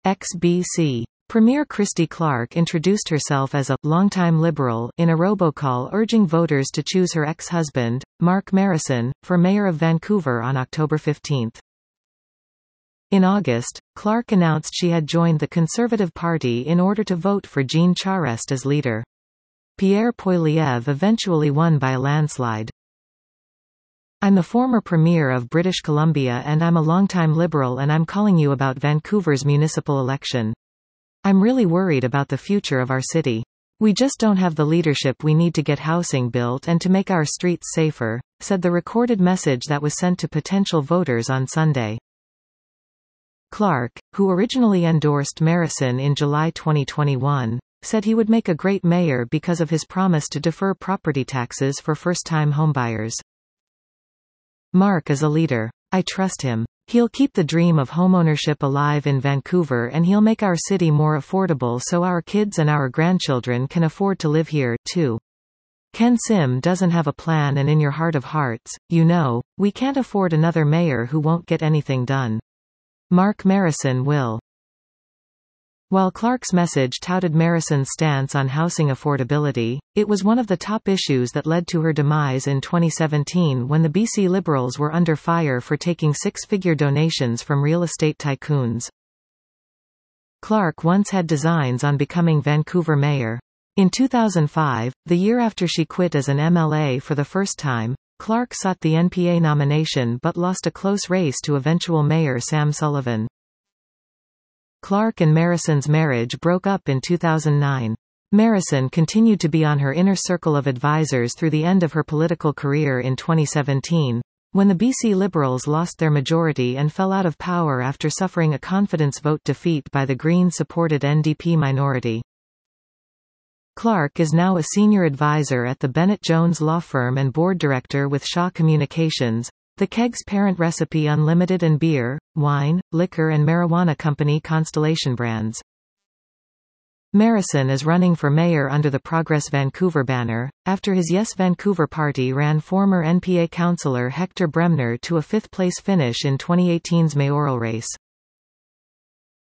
XBC. Premier Christy Clark introduced herself as a longtime Liberal in a robocall urging voters to choose her ex-husband, Mark Marrison, for mayor of Vancouver on October 15. In August, Clark announced she had joined the Conservative Party in order to vote for Jean Charest as leader. Pierre Poilievre eventually won by a landslide. I'm the former Premier of British Columbia and I'm a longtime Liberal and I'm calling you about Vancouver's municipal election. I'm really worried about the future of our city. We just don't have the leadership we need to get housing built and to make our streets safer, said the recorded message that was sent to potential voters on Sunday. Clark, who originally endorsed Marrison in July 2021, said he would make a great mayor because of his promise to defer property taxes for first-time homebuyers. Mark is a leader. I trust him. He'll keep the dream of homeownership alive in Vancouver and he'll make our city more affordable so our kids and our grandchildren can afford to live here, too. Ken Sim doesn't have a plan and in your heart of hearts, you know, we can't afford another mayor who won't get anything done. Mark Marrison will. While Clark's message touted Marrison's stance on housing affordability, it was one of the top issues that led to her demise in 2017 when the BC Liberals were under fire for taking six-figure donations from real estate tycoons. Clark once had designs on becoming Vancouver mayor. In 2005, the year after she quit as an MLA for the first time, Clark sought the NPA nomination but lost a close race to eventual mayor Sam Sullivan. Clark and Marrison's marriage broke up in 2009. Marrison continued to be on her inner circle of advisors through the end of her political career in 2017, when the BC Liberals lost their majority and fell out of power after suffering a confidence vote defeat by the Green-supported NDP minority. Clark is now a senior advisor at the Bennett Jones law firm and board director with Shaw Communications, the Kegg's parent Recipe Unlimited and beer, wine, liquor and marijuana company Constellation Brands. Marrison is running for mayor under the Progress Vancouver banner, after his Yes Vancouver party ran former NPA councillor Hector Bremner to a fifth-place finish in 2018's mayoral race.